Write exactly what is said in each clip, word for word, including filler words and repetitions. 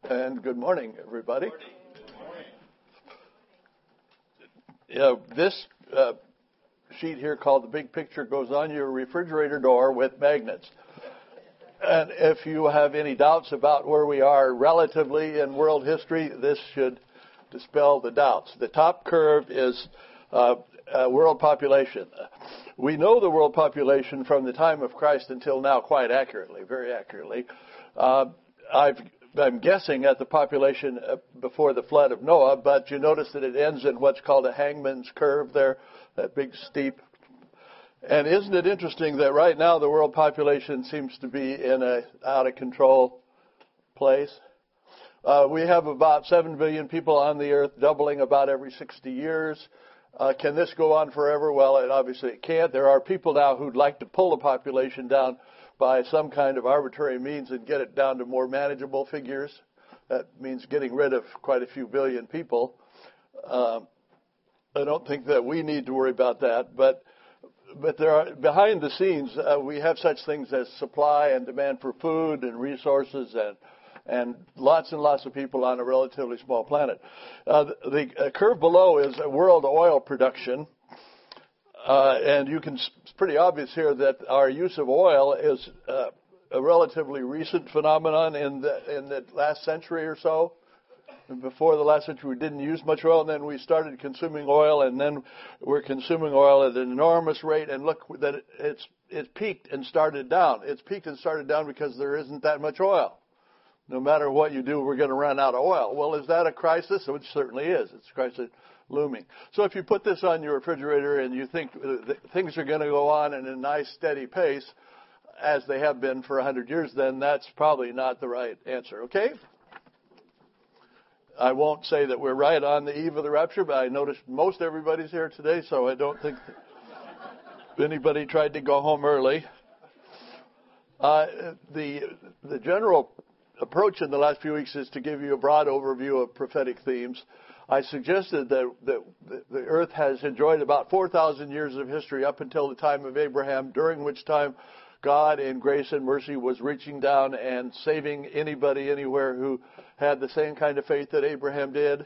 And good morning, everybody. Yeah, this uh, sheet here called The Big Picture goes on your refrigerator door with magnets. And if you have any doubts about where we are relatively in world history, this should dispel the doubts. The top curve is uh, uh, world population. We know the world population from the time of Christ until now quite accurately, very accurately. Uh, I've I'm guessing at the population before the flood of Noah, but you notice that it ends in what's called a hangman's curve there, that big steep. And isn't it interesting that right now the world population seems to be in a out of control place? Uh, we have about seven billion people on the earth, doubling about every sixty years. Uh, can this go on forever? Well, it obviously it can't. There are people now who'd like to pull the population down by some kind of arbitrary means and get it down to more manageable figures. That means getting rid of quite a few billion people. Uh, I don't think that we need to worry about that, but but there are behind the scenes uh, we have such things as supply and demand for food and resources and and lots and lots of people on a relatively small planet. Uh, the the uh, curve below is world oil production. Uh, and you can, it's pretty obvious here that our use of oil is uh, a relatively recent phenomenon in the, in the last century or so. And before the last century, we didn't use much oil, and then we started consuming oil, and then we're consuming oil at an enormous rate. And look, that it, it's it's peaked and started down. It's peaked and started down because there isn't that much oil. No matter what you do, we're going to run out of oil. Well, is that a crisis? It certainly is. It's a crisis looming. So if you put this on your refrigerator and you think things are going to go on in a nice steady pace, as they have been for one hundred years, then that's probably not the right answer, okay? I won't say that we're right on the eve of the rapture, but I noticed most everybody's here today, so I don't think that anybody tried to go home early. Uh, the the general approach in the last few weeks is to give you a broad overview of prophetic themes. I suggested that, that the earth has enjoyed about four thousand years of history up until the time of Abraham, during which time God in grace and mercy was reaching down and saving anybody anywhere who had the same kind of faith that Abraham did.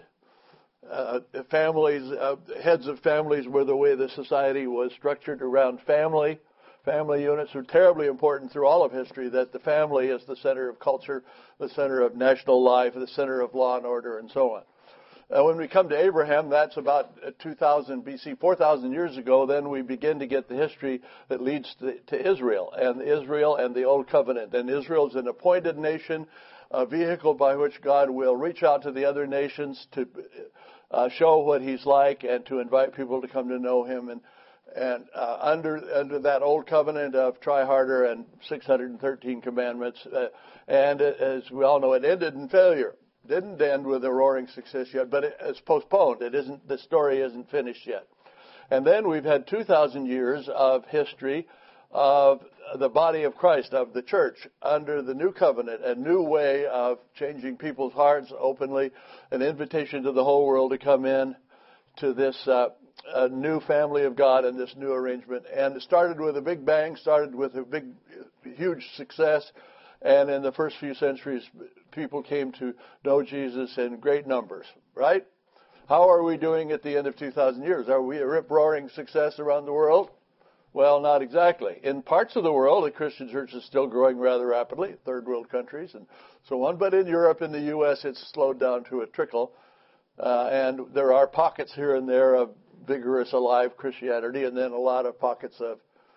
Uh, families, uh, heads of families were the way the society was structured around family. Family units are terribly important through all of history, that the family is the center of culture, the center of national life, the center of law and order, and so on. Uh, when we come to Abraham, that's about two thousand B C, four thousand years ago, then we begin to get the history that leads to, to Israel, and Israel and the Old Covenant. And Israel is an appointed nation, a vehicle by which God will reach out to the other nations to uh, show what he's like and to invite people to come to know him. And And uh, under under that old covenant of try harder and six hundred thirteen commandments, uh, and it, as we all know, it ended in failure. Didn't end with a roaring success yet, but it, it's postponed. It isn't. The story isn't finished yet. And then we've had two thousand years of history of the body of Christ, of the church, under the new covenant, a new way of changing people's hearts openly, an invitation to the whole world to come in to this Uh, a new family of God and this new arrangement. And it started with a big bang, started with a big, huge success. And in the first few centuries, people came to know Jesus in great numbers, right? How are we doing at the end of two thousand years? Are we a rip-roaring success around the world? Well, not exactly. In parts of the world, the Christian church is still growing rather rapidly, third world countries and so on. But in Europe and the U S, it's slowed down to a trickle. Uh, and there are pockets here and there of vigorous, alive Christianity, and then a lot of pockets of,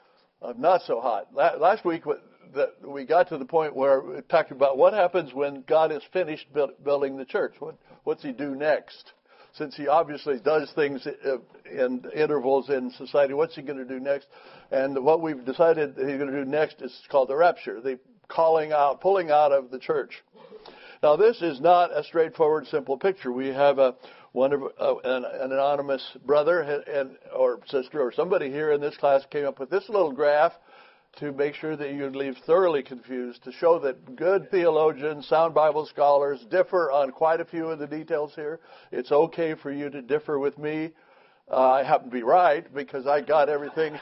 of not so hot. Last week, we got to the point where we talked about what happens when God is finished building the church. What, what's he do next? Since he obviously does things in intervals in society, what's he going to do next? And what we've decided that he's going to do next is called the rapture, the calling out, pulling out of the church. Now, this is not a straightforward, simple picture. We have a one of uh, an, an anonymous brother and or sister or somebody here in this class came up with this little graph to make sure that you leave thoroughly confused, to show that good theologians, sound Bible scholars differ on quite a few of the details here. It's okay for you to differ with me. Uh, I happen to be right because I got everything.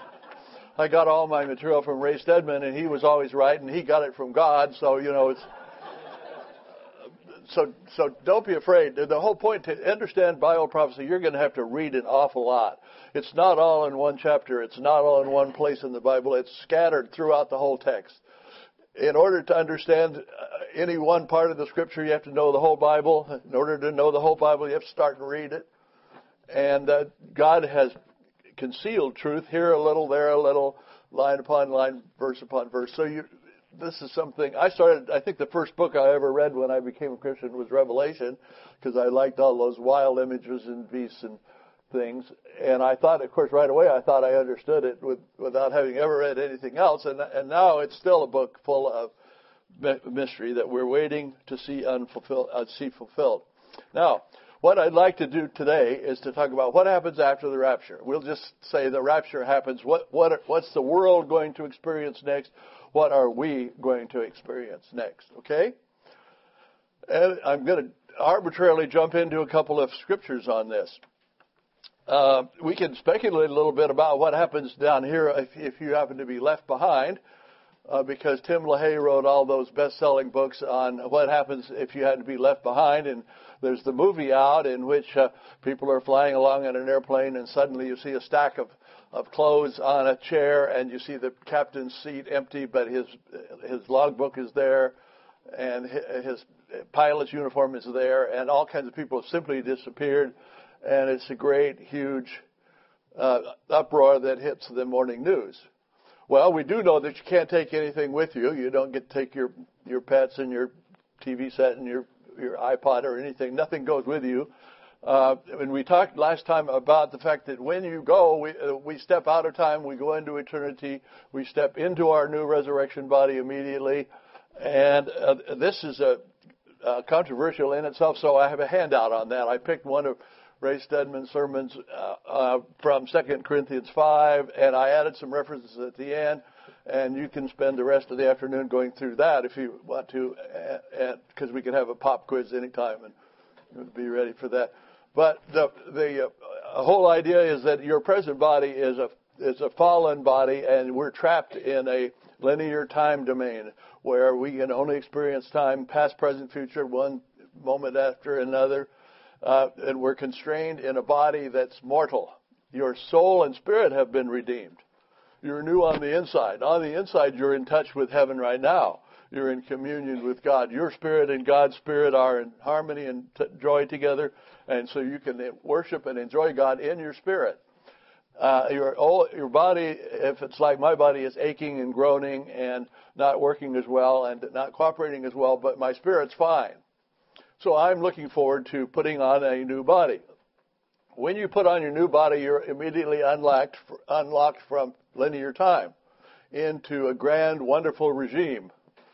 I got all my material from Ray Stedman, and he was always right, and he got it from God. So, you know, it's so, so don't be afraid. The whole point to understand Bible prophecy, you're going to have to read an awful lot. It's not all in one chapter. It's not all in one place in the Bible. It's scattered throughout the whole text. In order to understand any one part of the Scripture, you have to know the whole Bible. In order to know the whole Bible, you have to start and read it. And uh, God has concealed truth here a little, there a little, line upon line, verse upon verse. So you, this is something I started. I think the first book I ever read when I became a Christian was Revelation, because I liked all those wild images and beasts and things. And I thought, of course, right away, I thought I understood it with, without having ever read anything else. And, and now it's still a book full of mystery that we're waiting to see unfulfilled, uh, see fulfilled. Now, what I'd like to do today is to talk about what happens after the rapture. We'll just say the rapture happens. What, what, what's the world going to experience next? What are we going to experience next? Okay? And I'm going to arbitrarily jump into a couple of scriptures on this. Uh, we can speculate a little bit about what happens down here if, if you happen to be left behind, uh, because Tim LaHaye wrote all those best-selling books on what happens if you had to be left behind. And there's the movie out in which uh, people are flying along in an airplane, and suddenly you see a stack of, of clothes on a chair, and you see the captain's seat empty, but his his logbook is there, and his pilot's uniform is there, and all kinds of people have simply disappeared. And it's a great, huge uh, uproar that hits the morning news. Well, we do know that you can't take anything with you. You don't get to take your, your pets and your T V set and your, your iPod or anything. Nothing goes with you. Uh, and we talked last time about the fact that when you go, we, uh, we step out of time, we go into eternity, we step into our new resurrection body immediately. And uh, this is a, a controversial in itself, so I have a handout on that. I picked one of Ray Stedman's sermons uh, uh, from Second Corinthians five, and I added some references at the end, and you can spend the rest of the afternoon going through that if you want to, because we can have a pop quiz anytime and be ready for that. But the the uh, whole idea is that your present body is a is a fallen body, and we're trapped in a linear time domain where we can only experience time, past, present, future, one moment after another. Uh, and we're constrained in a body that's mortal. Your soul and spirit have been redeemed. You're new on the inside. On the inside, you're in touch with heaven right now. You're in communion with God. Your spirit and God's spirit are in harmony and t- joy together, and so you can worship and enjoy God in your spirit. Uh, your, your body, if it's like my body, is aching and groaning and not working as well and not cooperating as well, but my spirit's fine. So I'm looking forward to putting on a new body. When you put on your new body, you're immediately unlocked, unlocked from linear time into a grand, wonderful regime.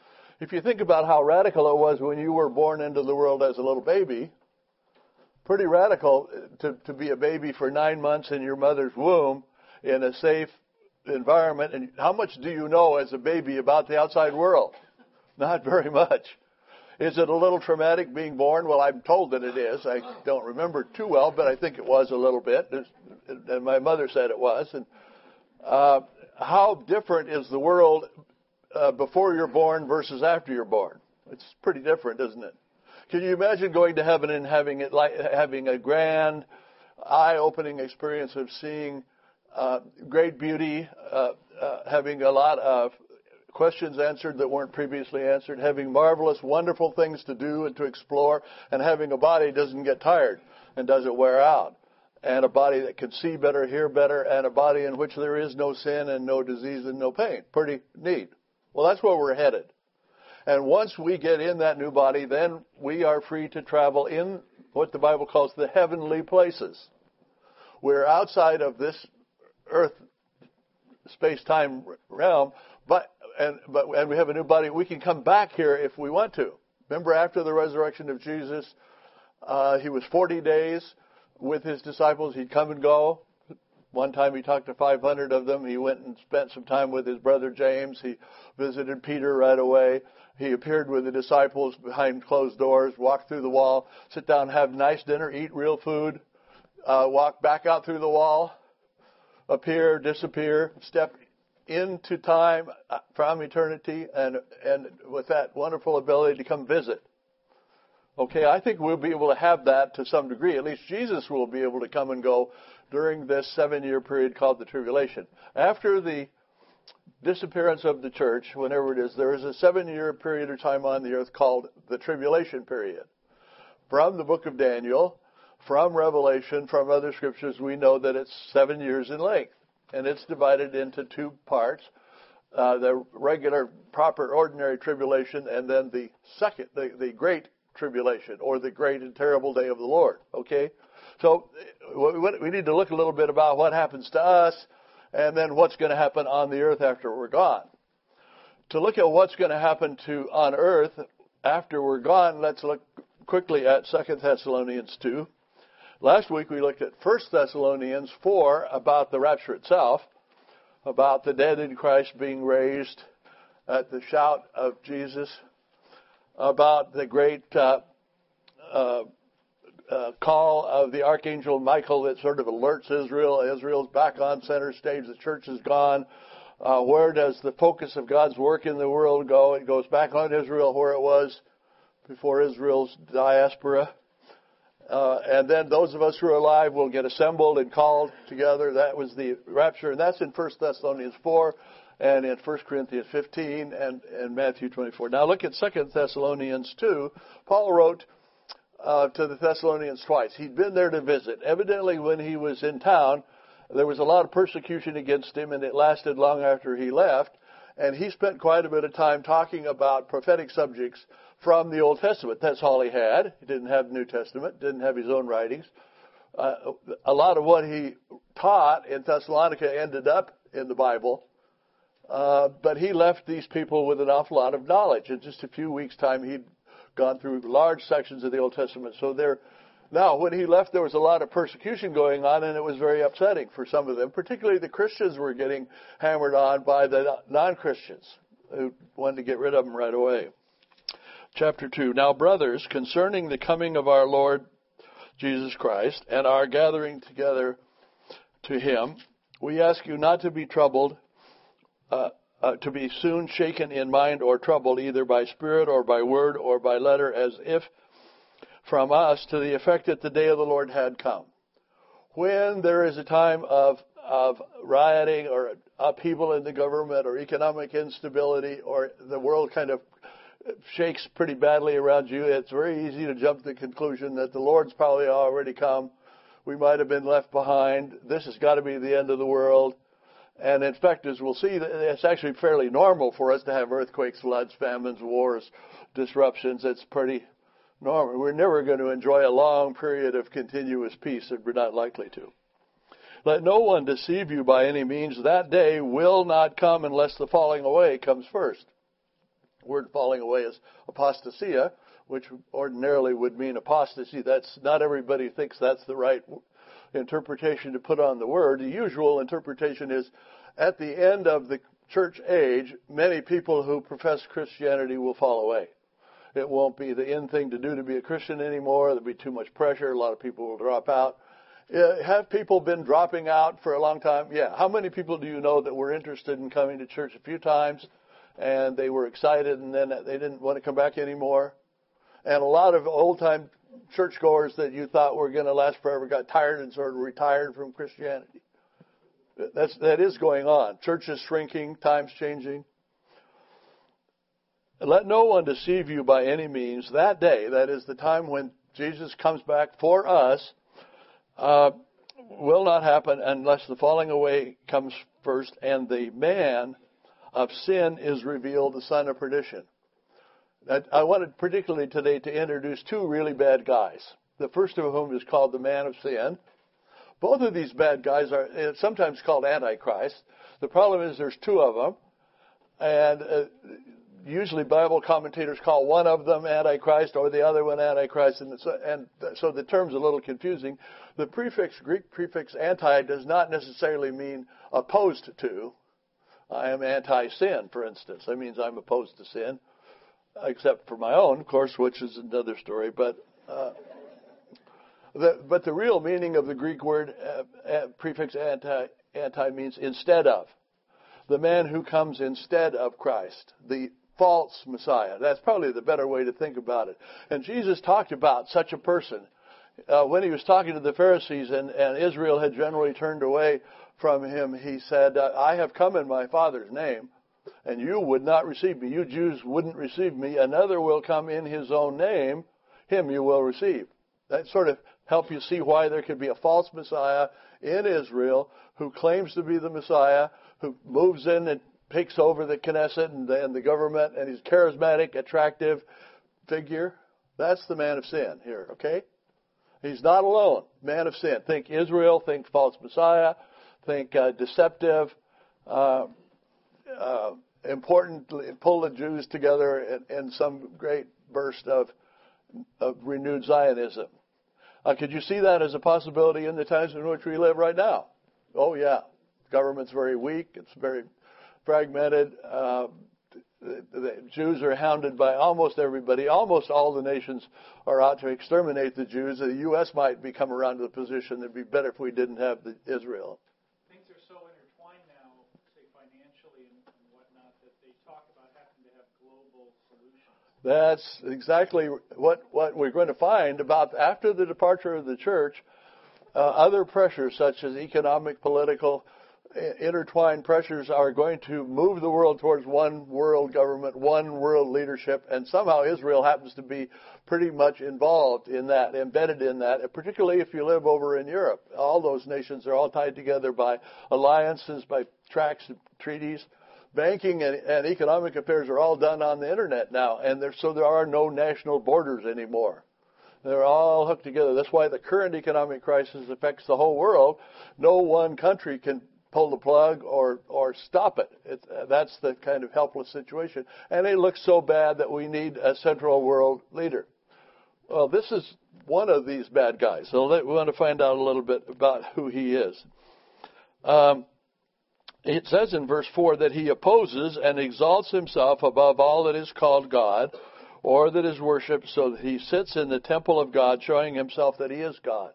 If you think about how radical it was when you were born into the world as a little baby, pretty radical to, to be a baby for nine months in your mother's womb in a safe environment. And how much do you know as a baby about the outside world? Not very much. Is it a little traumatic being born? Well, I'm told that it is. I don't remember too well, but I think it was a little bit. And my mother said it was. And uh, how different is the world uh, before you're born versus after you're born? It's pretty different, isn't it? Can you imagine going to heaven and having it like having a grand, eye-opening experience of seeing uh, great beauty, uh, uh, having a lot of questions answered that weren't previously answered, having marvelous, wonderful things to do and to explore, and having a body that doesn't get tired and doesn't wear out, and a body that can see better, hear better, and a body in which there is no sin and no disease and no pain. Pretty neat. Well, that's where we're headed. And once we get in that new body, then we are free to travel in what the Bible calls the heavenly places. We're outside of this earth space-time realm, but and but and we have a new body. We can come back here if we want to. Remember, after the resurrection of Jesus, uh, he was forty days with his disciples. He'd come and go. One time he talked to five hundred of them. He went and spent some time with his brother James. He visited Peter right away. He appeared with the disciples behind closed doors, walked through the wall, sit down, have nice dinner, eat real food, uh, walk back out through the wall, appear, disappear, step into time from eternity, and and with that wonderful ability to come visit Okay, I think we'll be able to have that to some degree. At least Jesus will be able to come and go during this seven-year period called the tribulation. After the disappearance of the church, whenever it is, there is a seven-year period of time on the earth called the tribulation period. From the book of Daniel, from Revelation, from other scriptures, we know that it's seven years in length. And it's divided into two parts. Uh, the regular, proper, ordinary tribulation, and then the second, the, the great tribulation, or the great and terrible day of the Lord. Okay? So we need to look a little bit about what happens to us, and then what's going to happen on the earth after we're gone. To look at what's going to happen to on earth after we're gone, let's look quickly at Second Thessalonians two. Last week we looked at First Thessalonians four about the rapture itself, about the dead in Christ being raised at the shout of Jesus, about the great uh, uh, uh, call of the Archangel Michael that sort of alerts Israel. Israel's back on center stage. The church is gone. Uh, where does the focus of God's work in the world go? It goes back on Israel where it was before Israel's diaspora. Uh, and then those of us who are alive will get assembled and called together. That was the rapture. And that's in First Thessalonians four and in First Corinthians fifteen and, and Matthew twenty-four. Now look at Second Thessalonians two. Paul wrote uh, to the Thessalonians twice. He'd been there to visit. Evidently when he was in town, there was a lot of persecution against him, and it lasted long after he left. And he spent quite a bit of time talking about prophetic subjects from the Old Testament. That's all he had. He didn't have the New Testament, didn't have his own writings. Uh, a lot of what he taught in Thessalonica ended up in the Bible. Uh, but he left these people with an awful lot of knowledge. In just a few weeks' time, he'd gone through large sections of the Old Testament. So there, now, when he left, there was a lot of persecution going on, and it was very upsetting for some of them. Particularly the Christians were getting hammered on by the non-Christians who wanted to get rid of them right away. Chapter two. Now, brothers, concerning the coming of our Lord Jesus Christ and our gathering together to him, we ask you not to be troubled, uh, uh, to be soon shaken in mind or troubled, either by spirit or by word or by letter, as if from us, to the effect that the day of the Lord had come. When there is a time of of rioting or upheaval in the government or economic instability, or the world kind of shakes pretty badly around you, it's very easy to jump to the conclusion that the Lord's probably already come. We might have been left behind. This has got to be the end of the world. And in fact, as we'll see, it's actually fairly normal for us to have earthquakes, floods, famines, wars, disruptions. It's pretty normal. We're never going to enjoy a long period of continuous peace, and we're not likely to. Let no one deceive you by any means. That day will not come unless the falling away comes first. The word falling away is apostasia, which ordinarily would mean apostasy. That's not everybody thinks that's the right interpretation to put on the word. The usual interpretation is at the end of the church age, many people who profess Christianity will fall away. It won't be the in thing to do to be a Christian anymore. There'll be too much pressure. A lot of people will drop out. Uh, have people been dropping out for a long time? Yeah. How many people do you know that were interested in coming to church a few times and they were excited and then they didn't want to come back anymore? And a lot of old-time churchgoers that you thought were going to last forever got tired and sort of retired from Christianity. That's, that is going on. Churches shrinking, times changing. Let no one deceive you by any means. That day, that is the time when Jesus comes back for us, uh, will not happen unless the falling away comes first and the man of sin is revealed, the son of perdition. I wanted particularly today to introduce two really bad guys. The first of whom is called the man of sin. Both of these bad guys are sometimes called Antichrist. The problem is there's two of them. And uh, usually Bible commentators call one of them Antichrist or the other one Antichrist. And so, and so the term's a little confusing. The prefix, Greek prefix anti, does not necessarily mean opposed to. I am anti-sin, for instance. That means I'm opposed to sin. Except for my own, of course, which is another story. But uh, the but the real meaning of the Greek word uh, uh, prefix anti anti means instead of. The man who comes instead of Christ, the false Messiah. That's probably the better way to think about it. And Jesus talked about such a person uh, when he was talking to the Pharisees, and, and Israel had generally turned away from him. He said, uh, I have come in my Father's name, and you would not receive me. You Jews wouldn't receive me. Another will come in his own name. Him you will receive. That sort of help you see why there could be a false Messiah in Israel who claims to be the Messiah, who moves in and takes over the Knesset and the, and the government, and he's charismatic, attractive figure. That's the man of sin here, okay? He's not alone. Man of sin. Think Israel, think false Messiah, think uh, deceptive, uh, uh, important, pull the Jews together in, in some great burst of, of renewed Zionism. Uh, could you see that as a possibility in the times in which we live right now? Oh, yeah. The government's very weak. It's very fragmented. Uh, the, the Jews are hounded by almost everybody. Almost all the nations are out to exterminate the Jews. The U S might become around to the position that it'd be better if we didn't have the Israel. Things are so intertwined now, say financially and, and whatnot, that they talk about having to have global solutions. That's exactly what, what we're going to find about after the departure of the church. Uh, other pressures such as economic, political, intertwined pressures are going to move the world towards one world government, one world leadership, and somehow Israel happens to be pretty much involved in that, embedded in that, particularly if you live over in Europe. All those nations are all tied together by alliances, by tracts and treaties. Banking and, and economic affairs are all done on the internet now, and there, so there are no national borders anymore. They're all hooked together. That's why the current economic crisis affects the whole world. No one country can pull the plug or, or stop it. it. That's the kind of helpless situation. And it looks so bad that we need a central world leader. Well, this is one of these bad guys. So let, we want to find out a little bit about who he is. Um, it says in verse four that he opposes and exalts himself above all that is called God or that is worshipped, so that he sits in the temple of God, showing himself that he is God.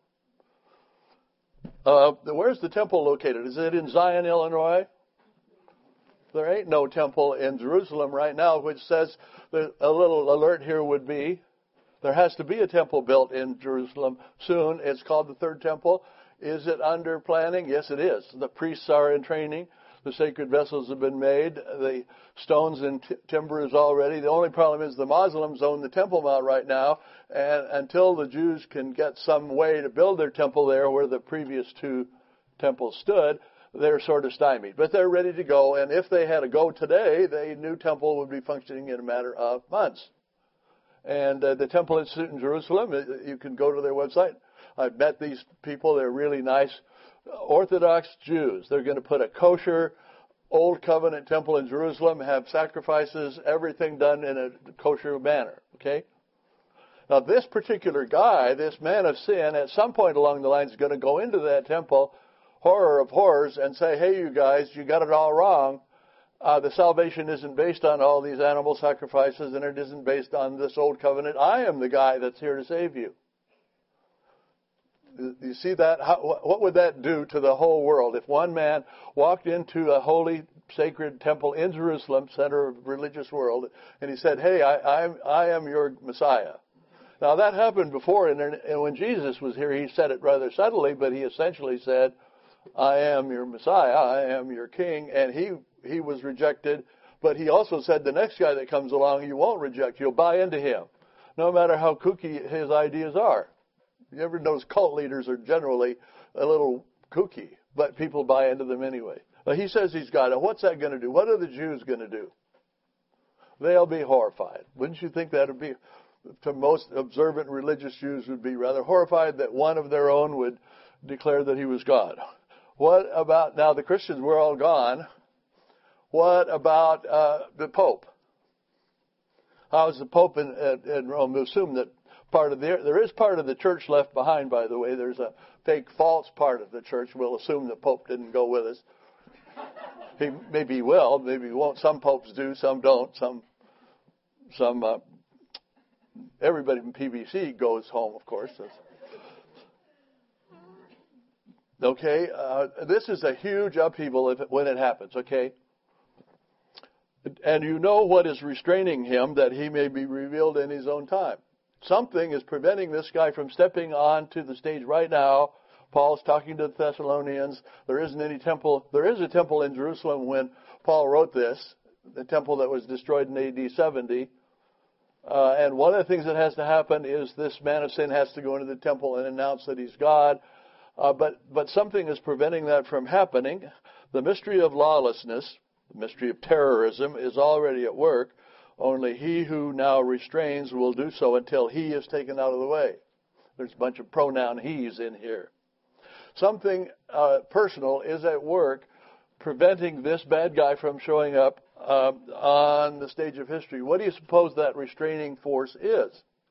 Uh, where's the temple located? Is it in Zion, Illinois? There ain't no temple in Jerusalem right now, which says that a little alert here would be there has to be a temple built in Jerusalem soon. It's called the Third Temple. Is it under planning? Yes, it is. The priests are in training. The sacred vessels have been made. The stones and t- timber is all ready. The only problem is the Muslims own the Temple Mount right now, and until the Jews can get some way to build their temple there where the previous two temples stood, they're sort of stymied. But they're ready to go, and if they had to go today, the new temple would be functioning in a matter of months. And uh, the Temple Institute in Jerusalem, you can go to their website. I've met these people. They're really nice Orthodox Jews. They're going to put a kosher, Old Covenant temple in Jerusalem, have sacrifices, everything done in a kosher manner. Okay? Now, this particular guy, this man of sin, at some point along the line is going to go into that temple, horror of horrors, and say, hey, you guys, you got it all wrong. Uh, the salvation isn't based on all these animal sacrifices, and it isn't based on this Old Covenant. I am the guy that's here to save you. You see that? How, what would that do to the whole world if one man walked into a holy, sacred temple in Jerusalem, center of the religious world, and he said, hey, I, I'm, I am your Messiah. Now, that happened before, and when Jesus was here, he said it rather subtly, but he essentially said, I am your Messiah, I am your king, and he, he was rejected, but he also said the next guy that comes along, you won't reject, you'll buy into him, no matter how kooky his ideas are. You ever notice cult leaders are generally a little kooky, but people buy into them anyway. Well, he says he's got it. What's that going to do? What are the Jews going to do? They'll be horrified. Wouldn't you think that would be, to most observant religious Jews would be rather horrified that one of their own would declare that he was God? What about, now the Christians were all gone. What about uh, the Pope? How is the Pope in, in Rome? We assume that part of the, there is part of the church left behind, by the way. There's a fake false part of the church. We'll assume the Pope didn't go with us. He maybe he will, maybe he won't. Some popes do, some don't. Some, some. Uh, everybody from P B C goes home, of course. Okay, uh, this is a huge upheaval if it, when it happens. Okay, And you know what is restraining him, that he may be revealed in his own time. Something is preventing this guy from stepping onto the stage right now. Paul's talking to the Thessalonians. There isn't any temple. There is a temple in Jerusalem when Paul wrote this, the temple that was destroyed in A D seventy. Uh, and one of the things that has to happen is this man of sin has to go into the temple and announce that he's God. Uh, but, but something is preventing that from happening. The mystery of lawlessness, the mystery of terrorism, is already at work. Only he who now restrains will do so until he is taken out of the way. There's a bunch of pronoun he's in here. Something uh, personal is at work preventing this bad guy from showing up uh, on the stage of history. What do you suppose that restraining force is?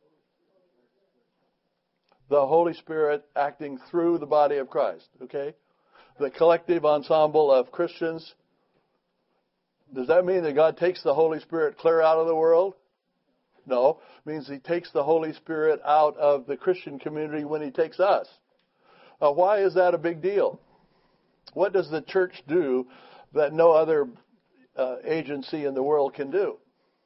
The Holy Spirit acting through the body of Christ, okay? The collective ensemble of Christians. Does that mean that God takes the Holy Spirit clear out of the world? No. It means he takes the Holy Spirit out of the Christian community when he takes us. Uh, why is that a big deal? What does the church do that no other uh, agency in the world can do?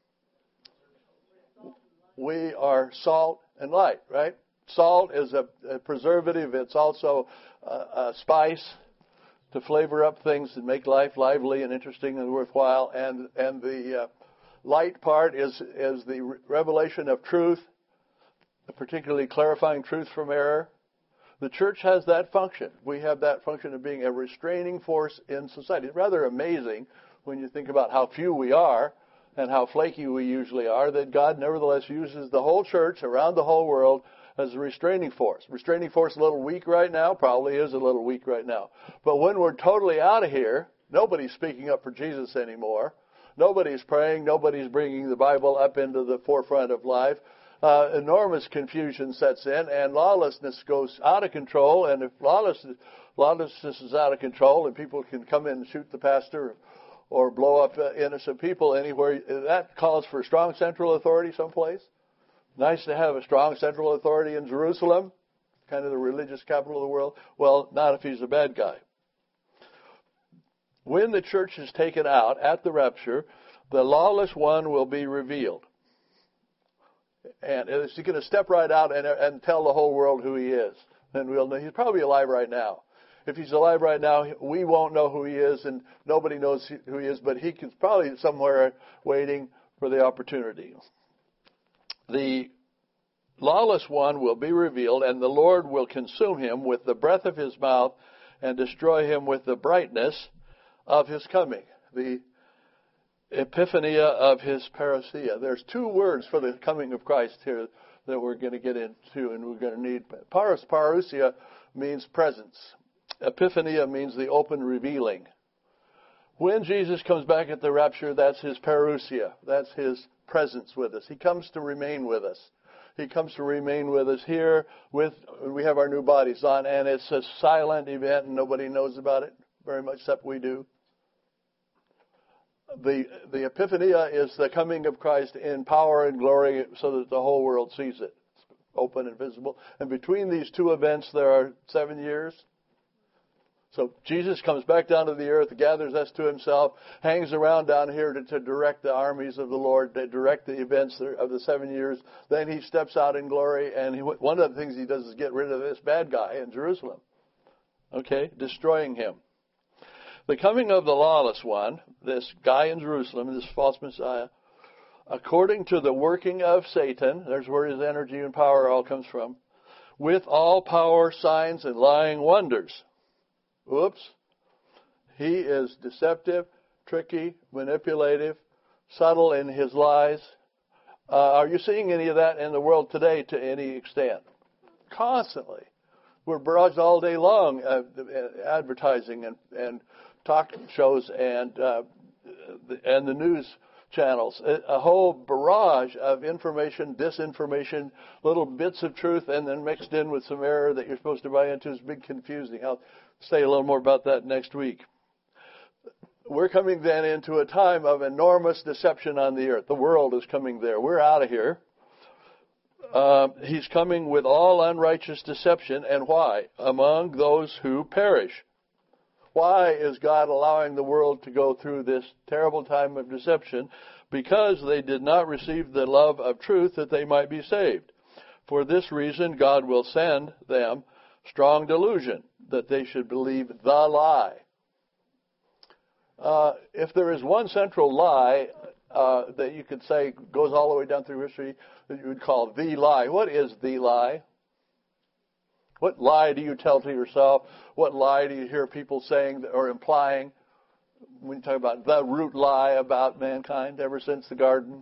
We are salt and light, right? Salt is a, a preservative. It's also a, a spice to flavor up things and make life lively and interesting and worthwhile. And and the uh, light part is is the re- revelation of truth, particularly clarifying truth from error. The church has that function. We have that function of being a restraining force in society. It's rather amazing when you think about how few we are and how flaky we usually are, that God nevertheless uses the whole church around the whole world as a restraining force. Restraining force a little weak right now, probably is a little weak right now. But when we're totally out of here, nobody's speaking up for Jesus anymore. Nobody's praying. Nobody's bringing the Bible up into the forefront of life. Uh, enormous confusion sets in, and lawlessness goes out of control. And if lawlessness, lawlessness is out of control and people can come in and shoot the pastor or blow up uh, innocent people anywhere, that calls for strong central authority someplace. Nice to have a strong central authority in Jerusalem, kind of the religious capital of the world. Well, not if he's a bad guy. When the church is taken out at the rapture, the lawless one will be revealed. And he's going to step right out and, and tell the whole world who he is. And we'll know. He's probably alive right now. If he's alive right now, we won't know who he is, and nobody knows who he is, but he is probably somewhere waiting for the opportunity. The lawless one will be revealed, and the Lord will consume him with the breath of his mouth and destroy him with the brightness of his coming. The epiphania of his parousia. There's two words for the coming of Christ here that we're going to get into and we're going to need. Paros, parousia means presence. Epiphania means the open revealing. When Jesus comes back at the rapture, that's his parousia. That's his presence with us. He comes to remain with us. He comes to remain with us here. With we have our new bodies on, and it's a silent event, and nobody knows about it very much except we do. The the epiphania is the coming of Christ in power and glory so that the whole world sees it. It's open and visible. And between these two events, there are seven years. So Jesus comes back down to the earth, gathers us to himself, hangs around down here to, to direct the armies of the Lord, to direct the events of the seven years. Then he steps out in glory, and he, one of the things he does is get rid of this bad guy in Jerusalem. Okay? Destroying him. The coming of the lawless one, this guy in Jerusalem, this false Messiah, according to the working of Satan, there's where his energy and power all comes from, with all power, signs, and lying wonders. Oops. He is deceptive, tricky, manipulative, subtle in his lies. Uh, are you seeing any of that in the world today to any extent? Constantly. We're barraged all day long, uh, advertising and, and talk shows and uh, and the news channels. A, a whole barrage of information, disinformation, little bits of truth, and then mixed in with some error that you're supposed to buy into is big confusing. I'll say a little more about that next week. We're coming then into a time of enormous deception on the earth. The world is coming there. We're out of here. Uh, he's coming with all unrighteous deception. And why? Among those who perish. Why is God allowing the world to go through this terrible time of deception? Because they did not receive the love of truth that they might be saved. For this reason, God will send them strong delusion, that they should believe the lie. Uh, if there is one central lie uh, that you could say goes all the way down through history that you would call the lie, what is the lie? What lie do you tell to yourself? What lie do you hear people saying or implying when you talk about the root lie about mankind ever since the garden?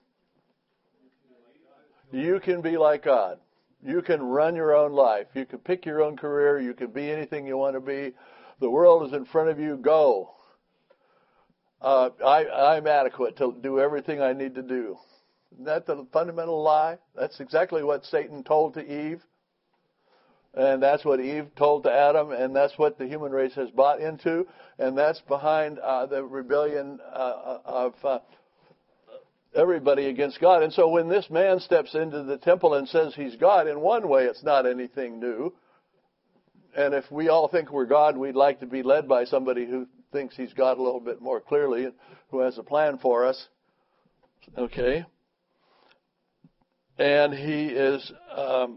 You can be like God. You can run your own life. You can pick your own career. You can be anything you want to be. The world is in front of you. Go. Uh, I, I'm adequate to do everything I need to do. Isn't that the fundamental lie? That's exactly what Satan told to Eve. And that's what Eve told to Adam. And that's what the human race has bought into. And that's behind uh, the rebellion uh, of uh, everybody against God. And so when this man steps into the temple and says he's God, in one way it's not anything new. And if we all think we're God, we'd like to be led by somebody who thinks he's God a little bit more clearly, who has a plan for us. Okay? And he is, um,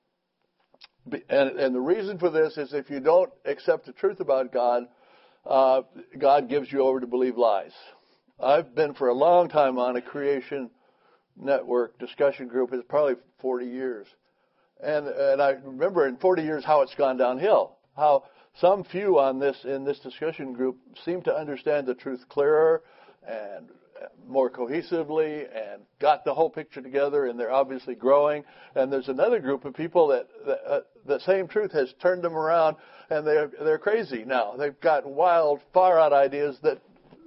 and, and the reason for this is if you don't accept the truth about God, uh, God gives you over to believe lies. I've been for a long time on a creation network discussion group. It's probably forty years. And, and I remember in forty years how it's gone downhill, how some few on this in this discussion group seem to understand the truth clearer and more cohesively and got the whole picture together, and they're obviously growing. And there's another group of people that, that uh, the same truth has turned them around, and they're they're crazy now. They've got wild, far out ideas that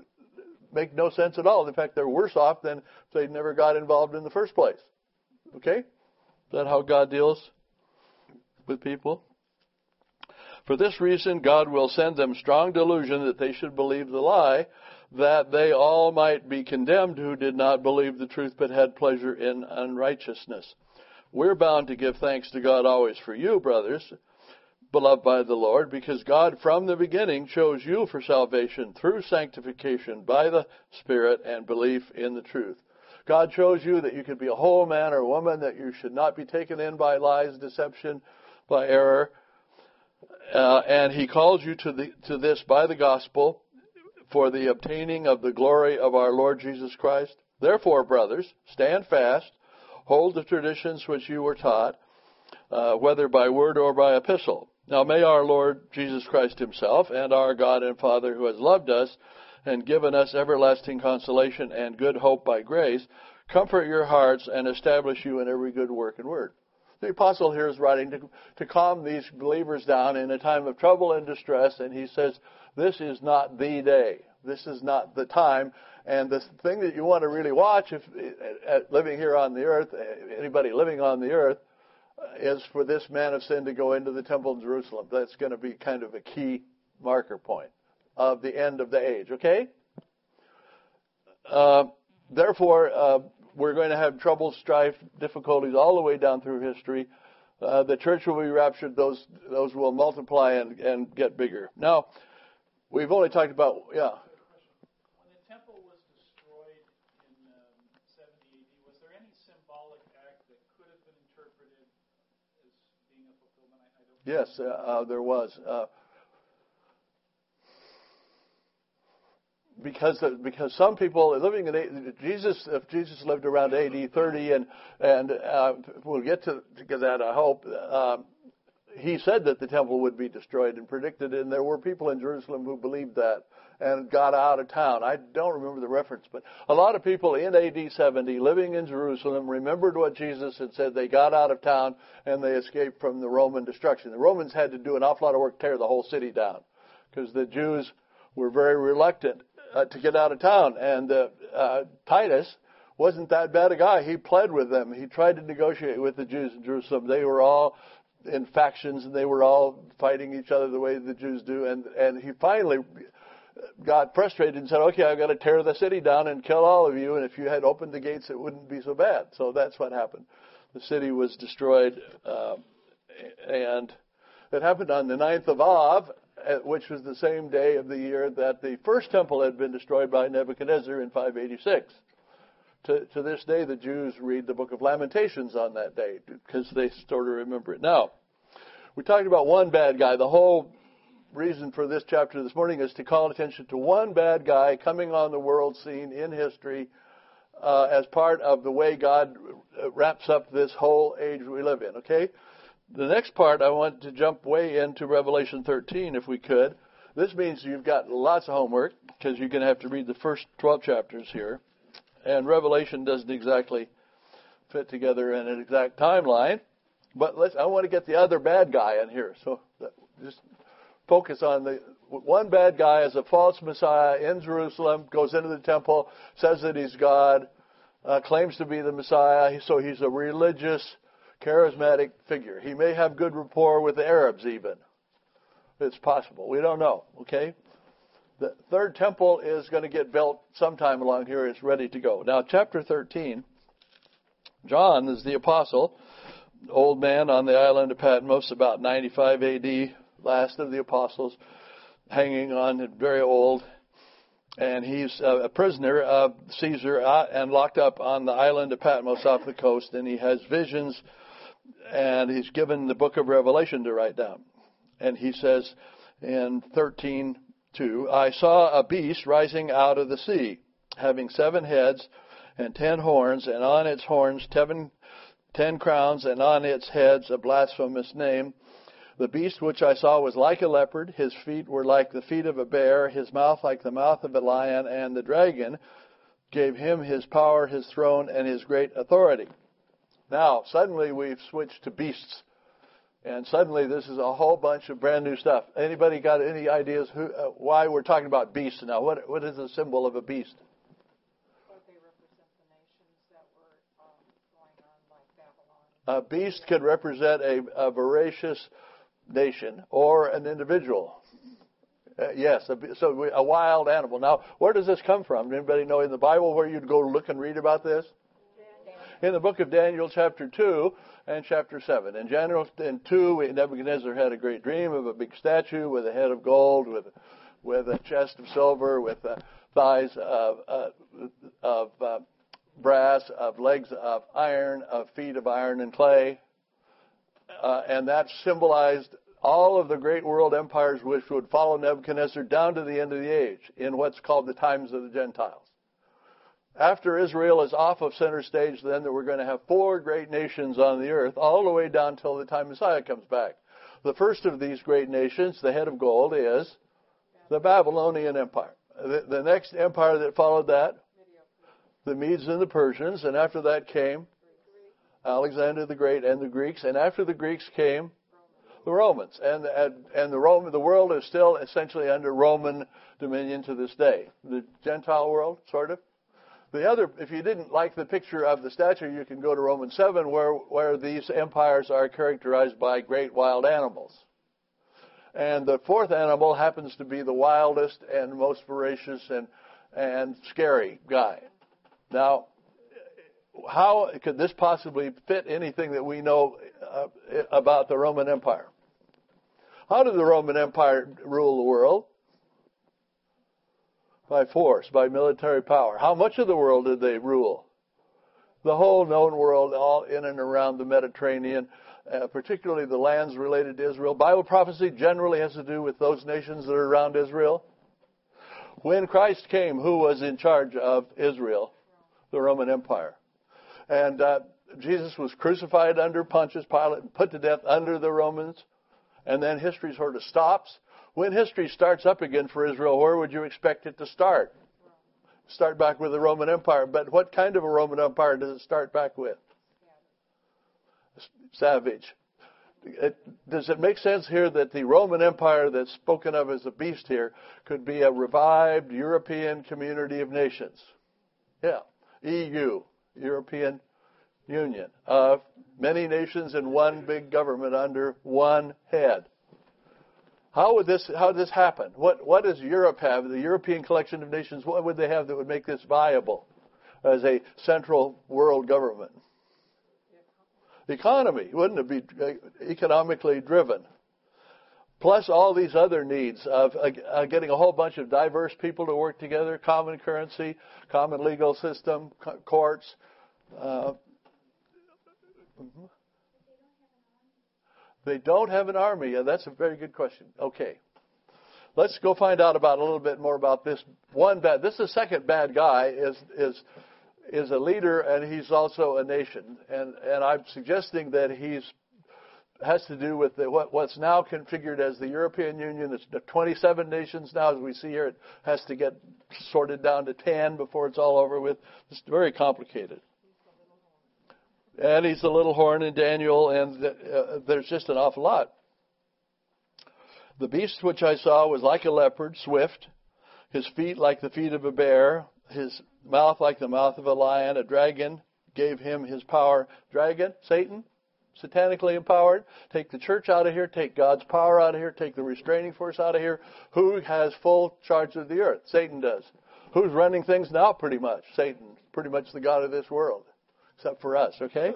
make no sense at all. In fact, they're worse off than if they never got involved in the first place. Okay? Is that how God deals with people? For this reason, God will send them strong delusion that they should believe the lie, that they all might be condemned who did not believe the truth but had pleasure in unrighteousness. We're bound to give thanks to God always for you, brothers, beloved by the Lord, because God from the beginning chose you for salvation through sanctification by the Spirit and belief in the truth. God chose you that you could be a whole man or woman, that you should not be taken in by lies, deception, by error. Uh, and he calls you to, the, to this by the gospel for the obtaining of the glory of our Lord Jesus Christ. Therefore, brothers, stand fast, hold the traditions which you were taught, uh, whether by word or by epistle. Now may our Lord Jesus Christ himself and our God and Father, who has loved us and given us everlasting consolation and good hope by grace, comfort your hearts and establish you in every good work and word. The apostle here is writing to, to calm these believers down in a time of trouble and distress, and he says, this is not the day. This is not the time. And the thing that you want to really watch, if uh, living here on the earth, anybody living on the earth, uh, is for this man of sin to go into the temple in Jerusalem. That's going to be kind of a key marker point of the end of the age, okay? Uh, therefore, uh, we're going to have trouble, strife, difficulties all the way down through history. Uh, the church will be raptured. Those those will multiply and, and get bigger. Now, we've only talked about, yeah. When the temple was destroyed in um, seventy A D, was there any symbolic act that could have been interpreted as being a fulfillment? I, I don't Yes, uh, uh, there was. Uh, Because because some people living in Jesus, if Jesus lived around A D thirty, and and uh, we'll get to, to that, I hope. Uh, he said that the temple would be destroyed and predicted it, and there were people in Jerusalem who believed that and got out of town. I don't remember the reference, but a lot of people in A D seventy living in Jerusalem remembered what Jesus had said. They got out of town and they escaped from the Roman destruction. The Romans had to do an awful lot of work to tear the whole city down because the Jews were very reluctant Uh, to get out of town. And uh, uh, Titus wasn't that bad a guy. He pled with them. He tried to negotiate with the Jews in Jerusalem. They were all in factions, and they were all fighting each other the way the Jews do. And, and he finally got frustrated and said, okay, I've got to tear the city down and kill all of you. And if you had opened the gates, it wouldn't be so bad. So that's what happened. The city was destroyed. Uh, and it happened on the ninth of Av. which was the same day of the year that the first temple had been destroyed by Nebuchadnezzar in five eighty-six. To, to this day, the Jews read the book of Lamentations on that day because they sort of remember it. Now, we talked about one bad guy. The whole reason for this chapter this morning is to call attention to one bad guy coming on the world scene in history uh, as part of the way God wraps up this whole age we live in, okay? The next part, I want to jump way into Revelation thirteen, if we could. This means you've got lots of homework because you're going to have to read the first twelve chapters here. And Revelation doesn't exactly fit together in an exact timeline. But let's, I want to get the other bad guy in here. So just focus on the one bad guy is a false Messiah in Jerusalem, goes into the temple, says that he's God, uh, claims to be the Messiah. So he's a religious, charismatic figure. He may have good rapport with the Arabs even. It's possible. We don't know, okay? The third temple is going to get built sometime along here. It's ready to go. Now, chapter thirteen, John is the apostle, old man on the island of Patmos, about ninety-five A D, last of the apostles, hanging on, very old. And he's a prisoner of Caesar and locked up on the island of Patmos off the coast. And he has visions, and he's given the book of Revelation to write down. And he says in thirteen two, I saw a beast rising out of the sea, having seven heads and ten horns, and on its horns ten, ten crowns, and on its heads a blasphemous name. The beast which I saw was like a leopard. His feet were like the feet of a bear, his mouth like the mouth of a lion, and the dragon gave him his power, his throne, and his great authority. Now, suddenly we've switched to beasts. And suddenly this is a whole bunch of brand new stuff. Anybody got any ideas who, uh, why we're talking about beasts now? What What is the symbol of a beast? Well, they represent the nations that were um, going on, like Babylon. A beast could represent a, a voracious nation or an individual. Uh, yes, a, so we, a wild animal. Now, where does this come from? Anybody know in the Bible where you'd go look and read about this? In the book of Daniel, chapter two and chapter seven. In Daniel in two, Nebuchadnezzar had a great dream of a big statue with a head of gold, with with a chest of silver, with uh, thighs of, uh, of uh, brass, of legs of iron, of feet of iron and clay. Uh, and that symbolized all of the great world empires which would follow Nebuchadnezzar down to the end of the age in what's called the times of the Gentiles. After Israel is off of center stage, then we're going to have four great nations on the earth, all the way down till the time Messiah comes back. The first of these great nations, the head of gold, is the Babylonian Empire. The, the next empire that followed that, the Medes and the Persians, and after that came Alexander the Great and the Greeks, and after the Greeks came the Romans. And, and, and the Roman, the world is still essentially under Roman dominion to this day. The Gentile world, sort of. The other, if you didn't like the picture of the statue, you can go to Romans seven, where, where these empires are characterized by great wild animals. And the fourth animal happens to be the wildest and most voracious and, and scary guy. Now, how could this possibly fit anything that we know uh, about the Roman Empire? How did the Roman Empire rule the world? By force, by military power. How much of the world did they rule? The whole known world, all in and around the Mediterranean, uh, particularly the lands related to Israel. Bible prophecy generally has to do with those nations that are around Israel. When Christ came, who was in charge of Israel? The Roman Empire. And uh, Jesus was crucified under Pontius Pilate and put to death under the Romans. And then history sort of stops. When history starts up again for Israel, where would you expect it to start? Start back with the Roman Empire. But what kind of a Roman Empire does it start back with? Savage. It, does it make sense here that the Roman Empire that's spoken of as a beast here could be a revived European community of nations? Yeah. E U, European Union, of many nations in one big government under one head. How would this how would this happen? What what does Europe have? The European collection of nations, what would they have that would make this viable as a central world government? The economy. Wouldn't it be economically driven? plus all these other needs of uh, uh, getting a whole bunch of diverse people to work together, common currency, common legal system, co- courts. Uh, mm-hmm. They don't have an army. Yeah, that's a very good question. Okay. Let's go find out about a little bit more about this one bad. This is the second bad guy is is is a leader, and he's also a nation. And and I'm suggesting that he's has to do with the, what what's now configured as the European Union. It's the twenty-seven nations now, as we see here. It has to get sorted down to ten before it's all over with. It's very complicated. And he's the little horn in Daniel, and uh, there's just an awful lot. The beast which I saw was like a leopard, swift, his feet like the feet of a bear, his mouth like the mouth of a lion. A dragon gave him his power. Dragon, Satan, satanically empowered. Take the church out of here, take God's power out of here, take the restraining force out of here. Who has full charge of the earth? Satan does. Who's running things now? Pretty much Satan, pretty much the god of this world. Except for us, okay?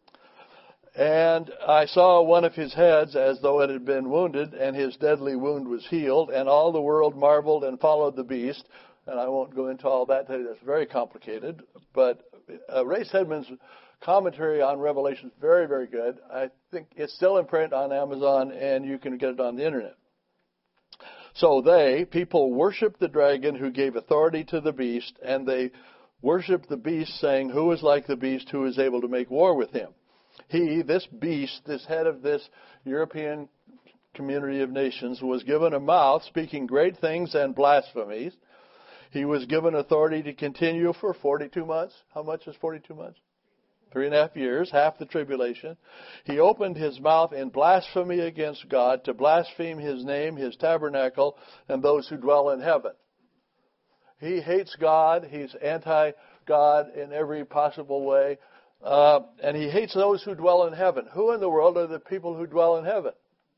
And I saw one of his heads as though it had been wounded, and his deadly wound was healed, and all the world marveled and followed the beast. And I won't go into all that today. That's very complicated. But uh, Ray Stedman's commentary on Revelation is very, very good. I think it's still in print on Amazon, and you can get it on the internet. So they, people, worshiped the dragon who gave authority to the beast, and they worship the beast, saying, who is like the beast, who is able to make war with him? He, this beast, this head of this European community of nations, was given a mouth speaking great things and blasphemies. He was given authority to continue for forty-two months. How much is forty-two months? Three and a half years, half the tribulation. He opened his mouth in blasphemy against God, to blaspheme his name, his tabernacle, and those who dwell in heaven. He hates God. He's anti-God in every possible way. Uh, and he hates those who dwell in heaven. Who in the world are the people who dwell in heaven?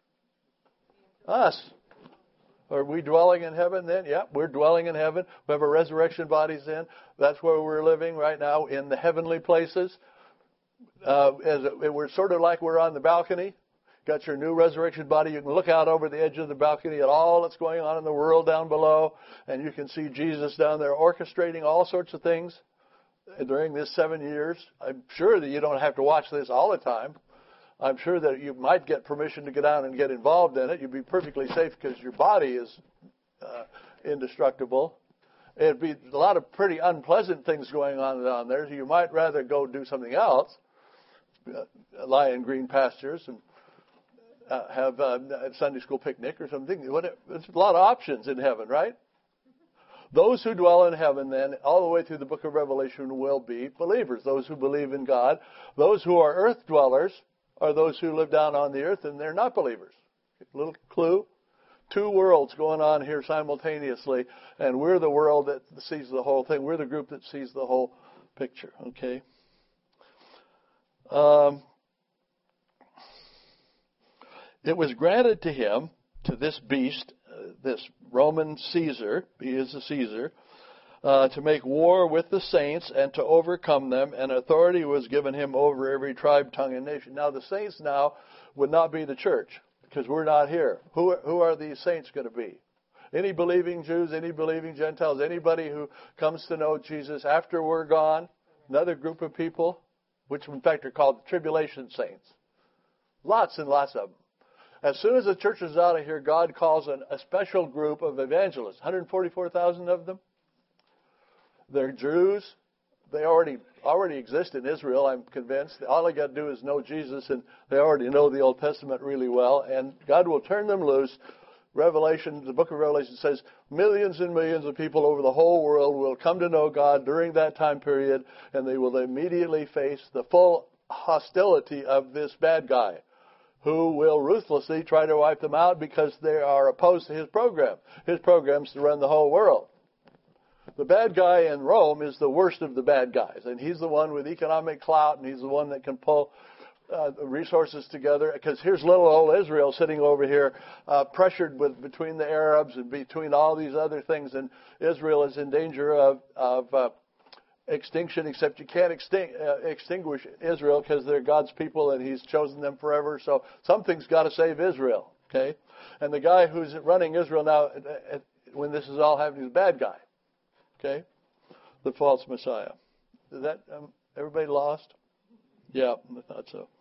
Us. Are we dwelling in heaven then? Yeah, we're dwelling in heaven. We have our resurrection bodies in. That's where we're living right now, in the heavenly places. Uh, as it, we're sort of like we're on the balcony. Got your new resurrection body. You can look out over the edge of the balcony at all that's going on in the world down below, and you can see Jesus down there orchestrating all sorts of things during this seven years. I'm sure that you don't have to watch this all the time. I'm sure that you might get permission to go down and get involved in it. You'd be perfectly safe because your body is uh, indestructible. It'd be a lot of pretty unpleasant things going on down there, so you might rather go do something else, uh, lie in green pastures and Uh, have a Sunday school picnic or something. There's a lot of options in heaven, right? Those who dwell in heaven then, all the way through the book of Revelation, will be believers. Those who believe in God. Those who are earth dwellers are those who live down on the earth, and they're not believers. A little clue. Two worlds going on here simultaneously, and we're the world that sees the whole thing. We're the group that sees the whole picture, okay? Um... It was granted to him, to this beast, uh, this Roman Caesar, he is a Caesar, uh, to make war with the saints and to overcome them, and authority was given him over every tribe, tongue, and nation. Now, the saints now would not be the church, because we're not here. Who, who are these saints going to be? Any believing Jews, any believing Gentiles, anybody who comes to know Jesus after we're gone, another group of people, which in fact are called the tribulation saints. Lots and lots of them. As soon as the church is out of here, God calls an, a special group of evangelists, one hundred forty-four thousand of them. They're Jews. They already already exist in Israel, I'm convinced. All they got to do is know Jesus, and they already know the Old Testament really well. And God will turn them loose. Revelation, the book of Revelation says millions and millions of people over the whole world will come to know God during that time period, and they will immediately face the full hostility of this bad guy, who will ruthlessly try to wipe them out because they are opposed to his program. His program is to run the whole world. The bad guy in Rome is the worst of the bad guys, and he's the one with economic clout, and he's the one that can pull uh, the resources together. Because here's little old Israel sitting over here, uh, pressured with between the Arabs and between all these other things, and Israel is in danger of, of uh, extinction, except you can't extinct, uh, extinguish Israel because they're God's people and he's chosen them forever. So something's got to save Israel. Okay? And the guy who's running Israel now, when this is all happening, is a bad guy. Okay? The false Messiah. Is that um, everybody lost? Yeah, I thought so.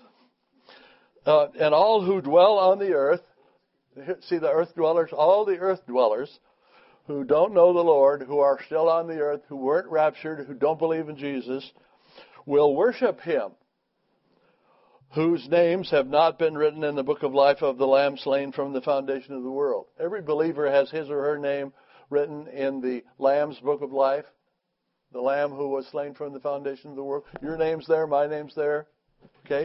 Uh, and all who dwell on the earth, see the earth dwellers, all the earth dwellers who don't know the Lord, who are still on the earth, who weren't raptured, who don't believe in Jesus, will worship him, whose names have not been written in the book of life of the Lamb slain from the foundation of the world. Every believer has his or her name written in the Lamb's book of life, the Lamb who was slain from the foundation of the world. Your name's there, my name's there. Okay?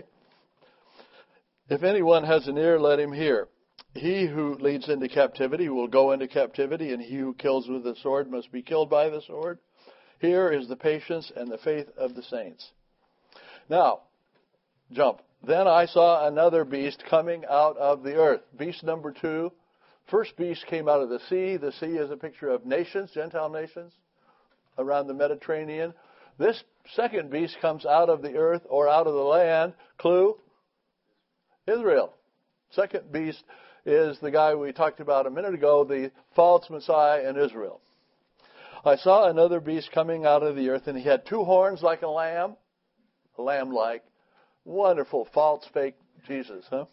If anyone has an ear, let him hear. He who leads into captivity will go into captivity, and he who kills with the sword must be killed by the sword. Here is the patience and the faith of the saints. Now, jump. Then I saw another beast coming out of the earth. Beast number two. First beast came out of the sea. The sea is a picture of nations, Gentile nations, around the Mediterranean. This second beast comes out of the earth or out of the land. Clue? Israel. Second beast is the guy we talked about a minute ago, the false Messiah in Israel. I saw another beast coming out of the earth, and he had two horns like a lamb, a lamb-like. Wonderful, false, fake Jesus, huh?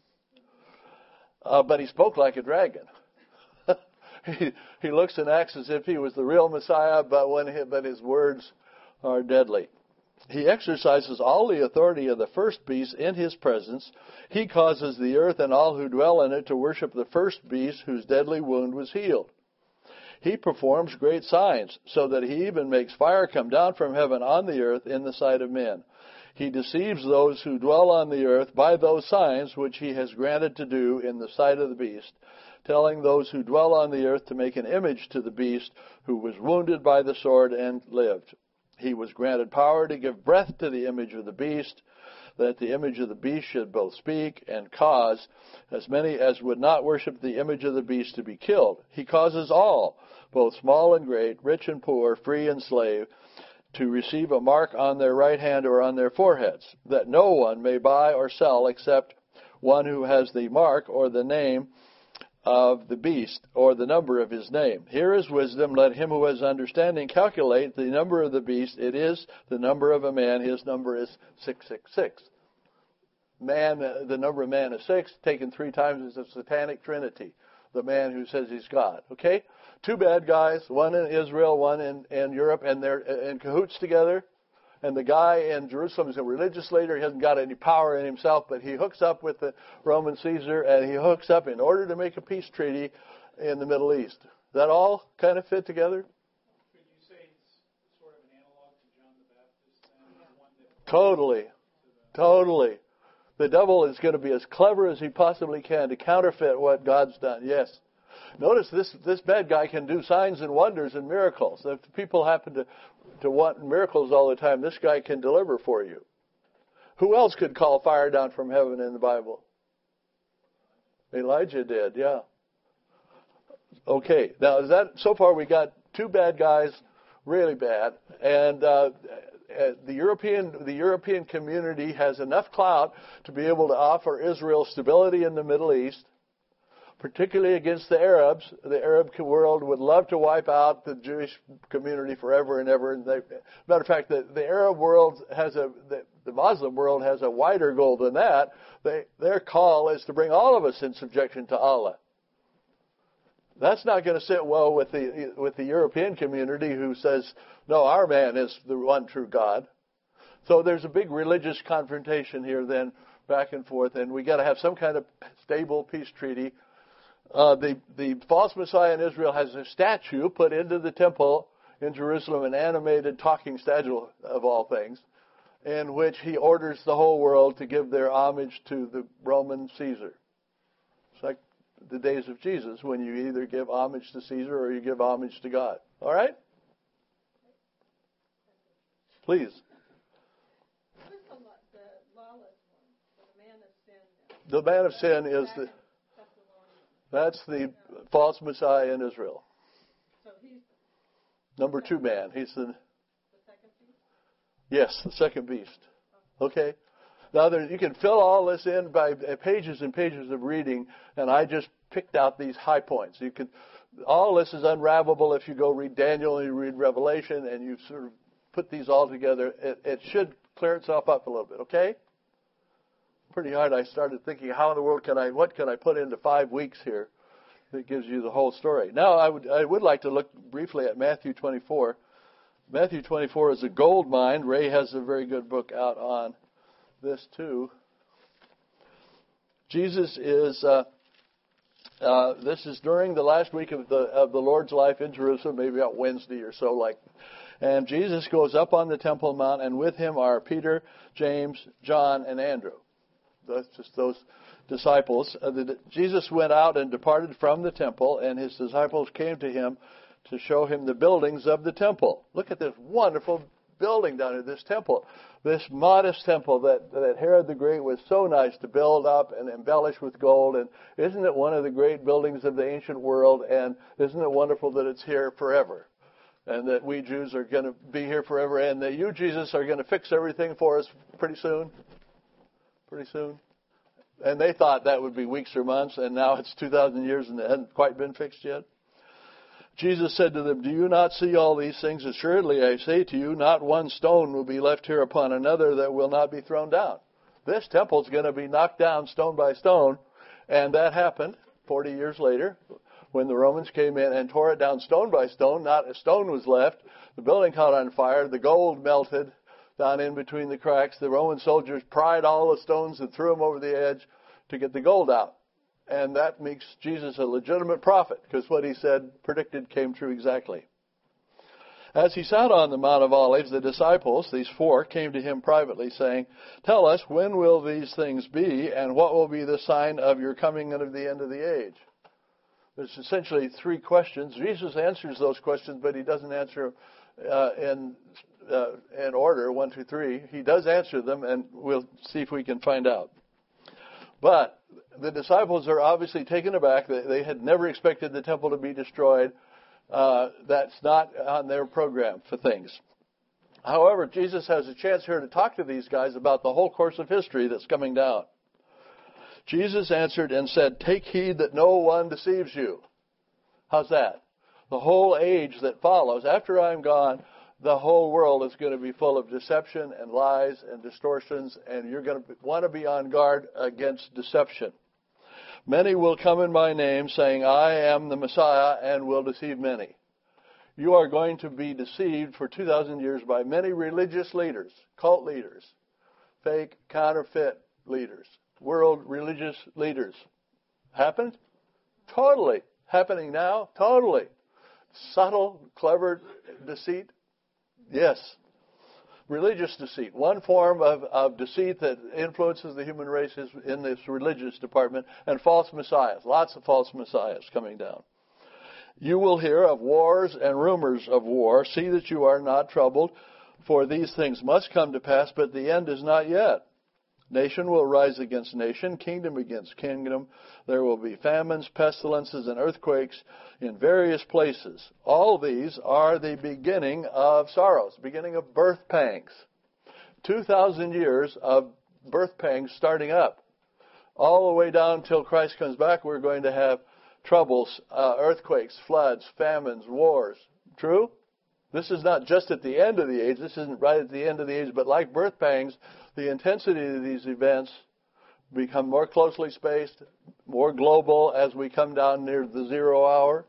Uh, but he spoke like a dragon. he, he looks and acts as if he was the real Messiah, but when he, but his words are deadly. He exercises all the authority of the first beast in his presence. He causes the earth and all who dwell in it to worship the first beast whose deadly wound was healed. He performs great signs, so that he even makes fire come down from heaven on the earth in the sight of men. He deceives those who dwell on the earth by those signs which he has granted to do in the sight of the beast, telling those who dwell on the earth to make an image to the beast who was wounded by the sword and lived. He was granted power to give breath to the image of the beast, that the image of the beast should both speak and cause as many as would not worship the image of the beast to be killed. He causes all, both small and great, rich and poor, free and slave, to receive a mark on their right hand or on their foreheads, that no one may buy or sell except one who has the mark or the name of the beast, or the number of his name. Here is wisdom. Let him who has understanding calculate the number of the beast. It is the number of a man. His number is six six six. Man, the number of man is six, taken three times as a satanic trinity. The man who says he's God. Okay? Two bad guys, one in Israel, one in, in Europe, and they're in cahoots together. And the guy in Jerusalem is a religious leader. He hasn't got any power in himself, but he hooks up with the Roman Caesar, and he hooks up in order to make a peace treaty in the Middle East. Does that all kind of fit together? Could you say it's sort of an analog to John the Baptist, then, the one that Totally. Totally. The devil is going to be as clever as he possibly can to counterfeit what God's done. Yes. Notice this this bad guy can do signs and wonders and miracles. If people happen to, to want miracles all the time, this guy can deliver for you. Who else could call fire down from heaven in the Bible? Elijah did, yeah. Okay, now is that so far we got two bad guys, really bad, and uh, the European the European community has enough clout to be able to offer Israel stability in the Middle East, particularly against the Arabs. The Arab world would love to wipe out the Jewish community forever and ever. And they, matter of fact, the, the Arab world has a, the, the Muslim world has a wider goal than that. They, their call is to bring all of us in subjection to Allah. That's not going to sit well with the with the European community who says, no, our man is the one true God. So there's a big religious confrontation here then, back and forth, and we got to have some kind of stable peace treaty. Uh, the, the false Messiah in Israel has a statue put into the temple in Jerusalem, an animated talking statue of all things, in which he orders the whole world to give their homage to the Roman Caesar. It's like the days of Jesus, when you either give homage to Caesar or you give homage to God. All right? Please. Who's the, the lawless one? The man of sin. The man of sin is the... That's the false Messiah in Israel. So he's Number two man. He's the... the second beast? Yes, the second beast. Okay? Now, there, you can fill all this in by pages and pages of reading, and I just picked out these high points. You can, all this is unravelable if you go read Daniel and you read Revelation, and you sort of put these all together. It, it should clear itself up a little bit, okay? Pretty hard. I started thinking, how in the world can I, what can I put into five weeks here that gives you the whole story? Now, I would, I would like to look briefly at Matthew twenty-four. Matthew twenty-four is a gold mine. Ray has a very good book out on this too. Jesus is, uh, uh, this is during the last week of the of the Lord's life in Jerusalem, maybe about Wednesday or so, like. And Jesus goes up on the Temple Mount, and with him are Peter, James, John, and Andrew. That's just those disciples. Uh, the, Jesus went out and departed from the temple, and his disciples came to him to show him the buildings of the temple. Look at this wonderful building down here, this temple. This modest temple that, that Herod the Great was so nice to build up and embellish with gold. And isn't it one of the great buildings of the ancient world? And isn't it wonderful that it's here forever? And that we Jews are going to be here forever. And that you, Jesus, are going to fix everything for us pretty soon. Pretty soon. And they thought that would be weeks or months. And now it's two thousand years and it hasn't quite been fixed yet. Jesus said to them, do you not see all these things? Assuredly, I say to you, not one stone will be left here upon another that will not be thrown down. This temple is going to be knocked down stone by stone. And that happened forty years later when the Romans came in and tore it down stone by stone. Not a stone was left. The building caught on fire. The gold melted down in between the cracks. The Roman soldiers pried all the stones and threw them over the edge to get the gold out. And that makes Jesus a legitimate prophet, because what he said, predicted, came true exactly. As he sat on the Mount of Olives, the disciples, these four, came to him privately, saying, tell us, when will these things be, and what will be the sign of your coming and of the end of the age? There's essentially three questions. Jesus answers those questions, but he doesn't answer uh, in, uh, in order, one, two, three. He does answer them, and we'll see if we can find out. But the disciples are obviously taken aback. They, they had never expected the temple to be destroyed. Uh, that's not on their program for things. However, Jesus has a chance here to talk to these guys about the whole course of history that's coming down. Jesus answered and said, take heed that no one deceives you. How's that? The whole age that follows, after I'm gone, the whole world is going to be full of deception and lies and distortions, and you're going to want to be on guard against deception. Many will come in my name, saying, I am the Messiah, and will deceive many. You are going to be deceived for two thousand years by many religious leaders, cult leaders, fake, counterfeit leaders, world religious leaders. Happened? Totally. Happening now? Totally. Subtle, clever deceit? Yes. Religious deceit. One form of, of deceit that influences the human race is in this religious department, and false messiahs. Lots of false messiahs coming down. You will hear of wars and rumors of war. See that you are not troubled, for these things must come to pass, but the end is not yet. Nation will rise against nation, kingdom against kingdom. There will be famines, pestilences, and earthquakes in various places. All these are the beginning of sorrows, beginning of birth pangs. Two thousand years of birth pangs starting up. All the way down until Christ comes back, we're going to have troubles, uh, earthquakes, floods, famines, wars. True? This is not just at the end of the age. This isn't right at the end of the age, but like birth pangs, the intensity of these events become more closely spaced, more global as we come down near the zero hour.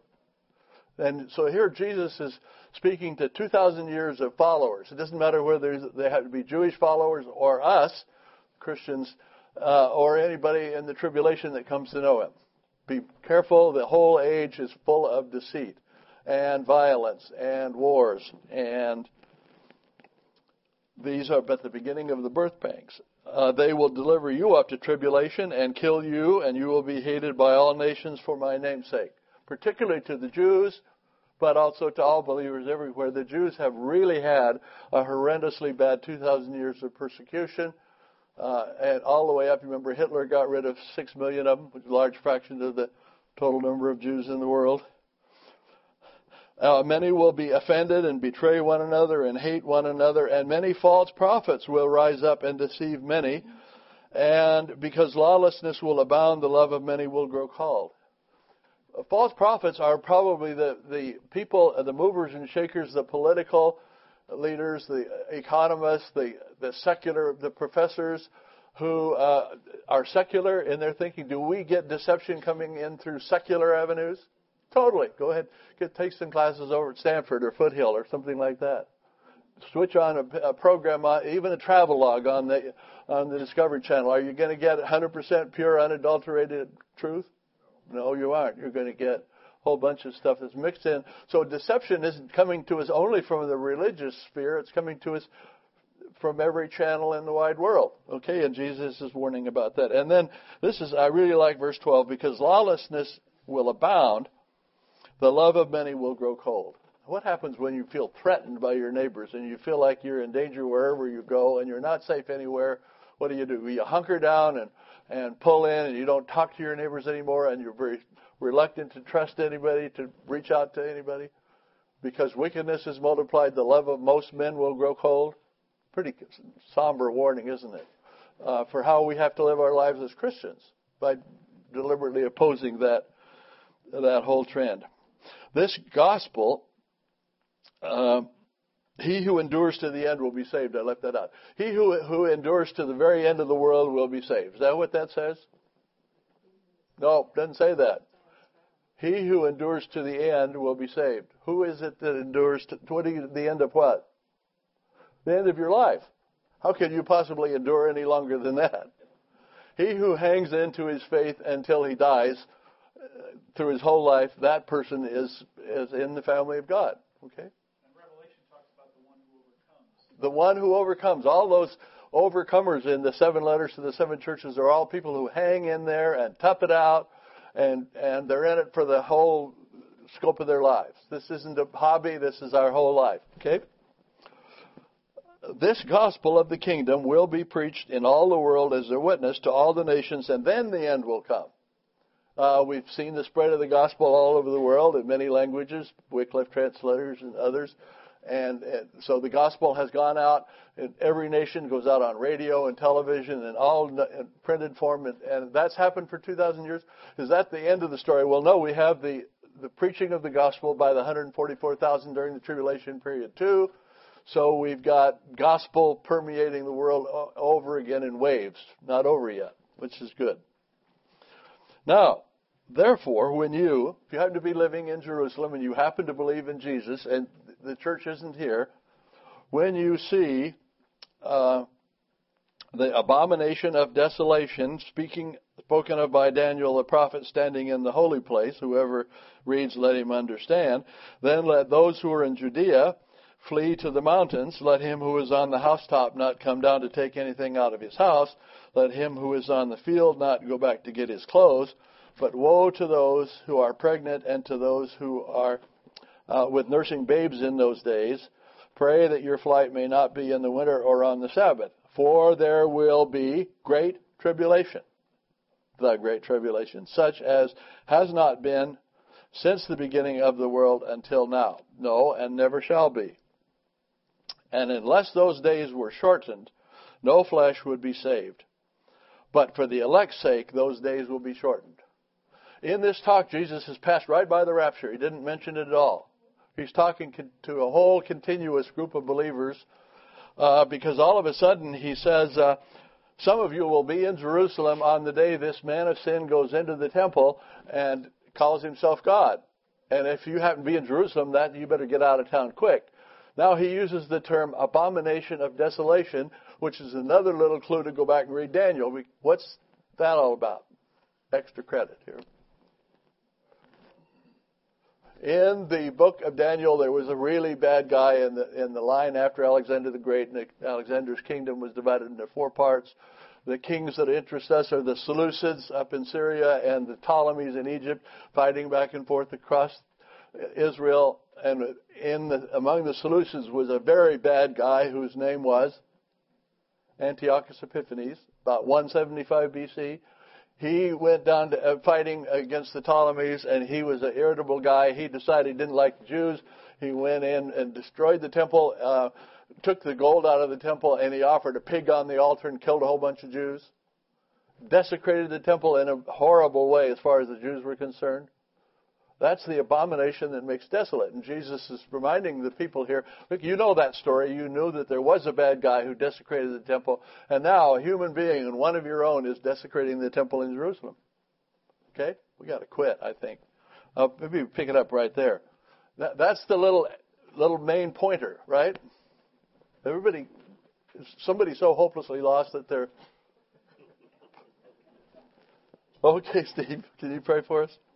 And so here Jesus is speaking to two thousand years of followers. It doesn't matter whether they have to be Jewish followers or us, Christians, uh, or anybody in the tribulation that comes to know him. Be careful. The whole age is full of deceit and violence and wars, and these are but the beginning of the birth pangs. Uh, they will deliver you up to tribulation and kill you, and you will be hated by all nations for my name's sake, particularly to the Jews, but also to all believers everywhere. The Jews have really had a horrendously bad two thousand years of persecution, uh, and all the way up. Remember, Hitler got rid of six million of them, which is a large fraction of the total number of Jews in the world. Uh, many will be offended and betray one another and hate one another, and many false prophets will rise up and deceive many. And because lawlessness will abound, the love of many will grow cold. False prophets are probably the, the people, the movers and shakers, the political leaders, the economists, the, the secular, the professors who uh, are secular in their thinking. Do we get deception coming in through secular avenues? Totally. Go ahead. Get, take some classes over at Stanford or Foothill or something like that. Switch on a, a program, on, even a travel log on the on the Discovery Channel. Are you going to get one hundred percent pure, unadulterated truth? No, you aren't. You're going to get a whole bunch of stuff that's mixed in. So deception isn't coming to us only from the religious sphere. It's coming to us from every channel in the wide world. Okay, and Jesus is warning about that. And then this is, I really like verse twelve, because lawlessness will abound, the love of many will grow cold. What happens when you feel threatened by your neighbors and you feel like you're in danger wherever you go and you're not safe anywhere? What do you do? You hunker down and, and pull in and you don't talk to your neighbors anymore and you're very reluctant to trust anybody, to reach out to anybody? Because wickedness is multiplied, the love of most men will grow cold. Pretty somber warning, isn't it? Uh, for how we have to live our lives as Christians by deliberately opposing that, that whole trend. This gospel, uh, he who endures to the end will be saved. I left that out. He who, who endures to the very end of the world will be saved. Is that what that says? No, doesn't say that. He who endures to the end will be saved. Who is it that endures to what do you, the end of what? The end of your life. How can you possibly endure any longer than that? He who hangs into his faith until he dies, uh, through his whole life, that person is is in the family of God. Okay? And Revelation talks about the one who overcomes. The one who overcomes. All those overcomers in the seven letters to the seven churches are all people who hang in there and tough it out, and and they're in it for the whole scope of their lives. This isn't a hobby. This is our whole life. Okay? This gospel of the kingdom will be preached in all the world as a witness to all the nations, and then the end will come. Uh, we've seen the spread of the gospel all over the world in many languages, Wycliffe translators and others. And, and so the gospel has gone out in every nation, goes out on radio and television and all in printed form. And, and that's happened for two thousand years. Is that the end of the story? Well, no, we have the, the preaching of the gospel by the one hundred forty-four thousand during the tribulation period too. So we've got gospel permeating the world over again in waves. Not over yet, which is good. Now, therefore, when you, if you happen to be living in Jerusalem and you happen to believe in Jesus and the church isn't here, when you see uh, the abomination of desolation speaking, spoken of by Daniel the prophet standing in the holy place, whoever reads, let him understand, then let those who are in Judea flee to the mountains. Let him who is on the housetop not come down to take anything out of his house. Let him who is on the field not go back to get his clothes. But woe to those who are pregnant and to those who are uh, with nursing babes in those days. Pray that your flight may not be in the winter or on the Sabbath, for there will be great tribulation, the great tribulation, such as has not been since the beginning of the world until now. No, and never shall be. And unless those days were shortened, no flesh would be saved. But for the elect's sake, those days will be shortened. In this talk, Jesus has passed right by the rapture. He didn't mention it at all. He's talking to a whole continuous group of believers uh, because all of a sudden he says, uh, some of you will be in Jerusalem on the day this man of sin goes into the temple and calls himself God. And if you happen to be in Jerusalem, that you better get out of town quick. Now he uses the term abomination of desolation, which is another little clue to go back and read Daniel. What's that all about? Extra credit here. In the book of Daniel, there was a really bad guy in the in the line after Alexander the Great, and Alexander's kingdom was divided into four parts. The kings that interest us are the Seleucids up in Syria and the Ptolemies in Egypt, fighting back and forth across Israel. And in the, among the Seleucids was a very bad guy whose name was Antiochus Epiphanes, about one seventy-five B C. He went down to uh, fighting against the Ptolemies, and he was an irritable guy. He decided he didn't like the Jews. He went in and destroyed the temple, uh, took the gold out of the temple, and he offered a pig on the altar and killed a whole bunch of Jews. desecrated the temple in a horrible way as far as the Jews were concerned. That's the abomination that makes desolate. And Jesus is reminding the people here, look, you know that story. You knew that there was a bad guy who desecrated the temple. And now a human being and one of your own is desecrating the temple in Jerusalem. Okay? We got to quit, I think. Uh, maybe pick it up right there. That, that's the little little main pointer, right? Everybody, somebody's so hopelessly lost that they're... Okay, Steve, can you pray for us?